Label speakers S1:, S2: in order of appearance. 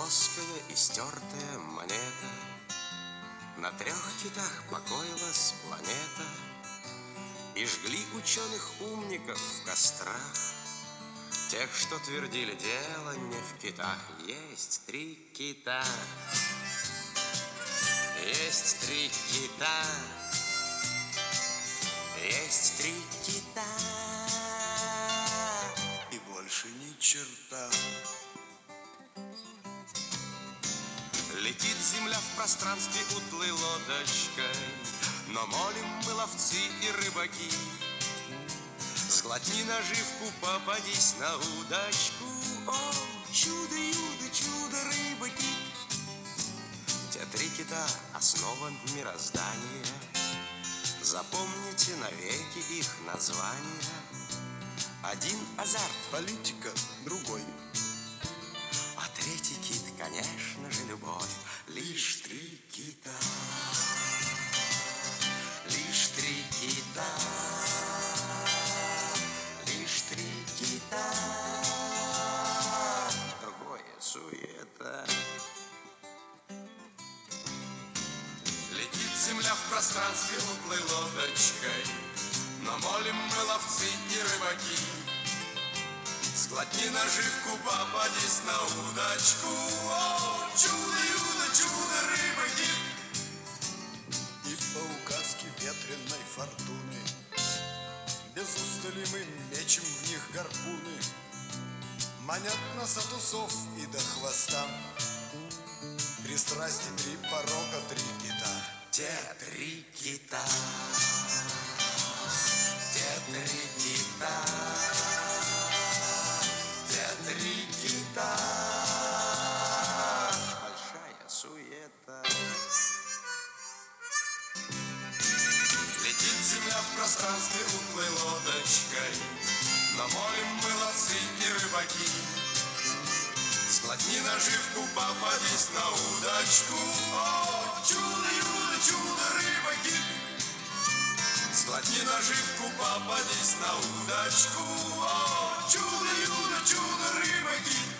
S1: плоская и стертая монета. На 3 китах покоилась планета, и жгли ученых умников в кострах, тех, что твердили, дело не в китах. Есть 3 кита, есть 3 кита, есть 3 кита,
S2: и больше ни черта.
S1: Летит земля в пространстве утлой лодочкой, но молим мы ловцы и рыбаки. Сглотни наживку, попадись на удочку. О, чудо-юдо, чудо, рыбаки. Те 3 кита — основа мироздания. Запомните навеки их названия. Один азарт,
S2: Политика, другой.
S1: а 3-й кит, конечно же, любовь. Лишь 3 кита, лишь 3 кита, лишь 3 кита. Другое суета. Летит земля в пространстве утлой лодочкой, но молим мы ловцы и рыбаки. Сглотни наживку, попадись на удочку. О, чудо-юдо, чудо, рыбаки.
S2: И по указке ветреной фортуны без устали мы мечем в них гарпуны. Манят нас от усов и до хвоста. 3 страсти, 3 порока, 3 кита.
S1: Те 3 кита, те 3 кита, те 3 кита. Большая суета. Летит земля в пространстве утлой лодочкой, но молим мы ловцы и рыбаки. Сглотни наживку, попадись на удочку. О, чудо-юдо, чудо, рыбаки. Сглотни наживку, попадись на удочку. О, чудо-юдо, чудо, рыбаки.